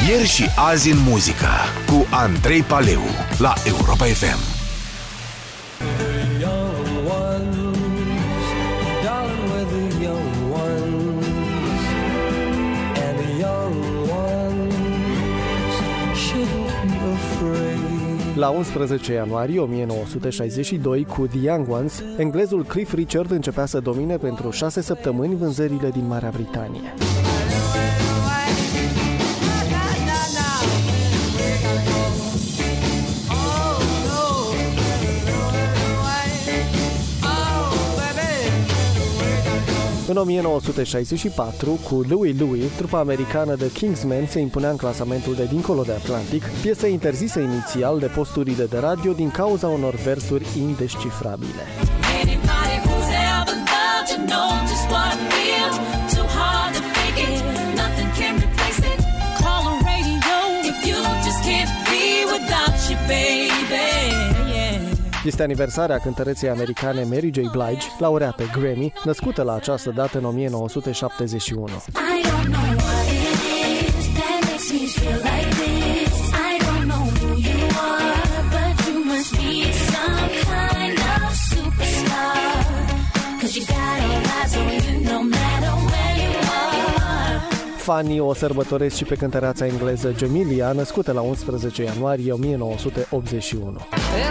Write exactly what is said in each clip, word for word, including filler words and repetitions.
Ieri și azi în muzică cu Andrei Paleu la Europa F M. La unsprezece ianuarie o mie nouă sute șaizeci și doi, cu The Young Ones, englezul Cliff Richard începea să domine pentru șase săptămâni vânzările din Marea Britanie. În o mie nouă sute șaizeci și patru, cu Louie Louie, trupa americană The Kingsmen se impunea în clasamentul de dincolo de Atlantic, piesă interzisă inițial de posturile de radio din cauza unor versuri indescifrabile. Este aniversarea cântăreței americane Mary J. Blige, laureată Grammy, născută la această dată în o mie nouă sute șaptezeci și unu. Fanii o sărbătoresc și pe cântăreața engleză Jamelia, născută la unsprezece ianuarie o mie nouă sute optzeci și unu.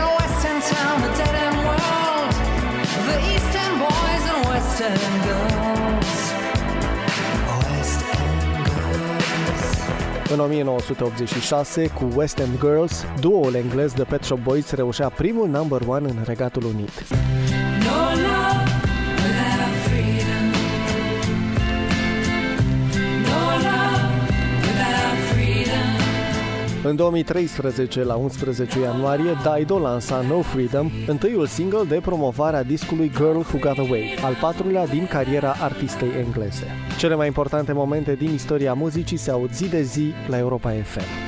În o mie nouă sute optzeci și șase, cu West End Girls, duoul englez The Pet Shop Boys reușea primul number one în Regatul Unit. În două mii treisprezece, la unsprezece ianuarie, Dido lansa No Freedom, întâiul single de promovare a discului Girl Who Got Away, al patrulea din cariera artistei engleze. Cele mai importante momente din istoria muzicii se aud zi de zi la Europa F M.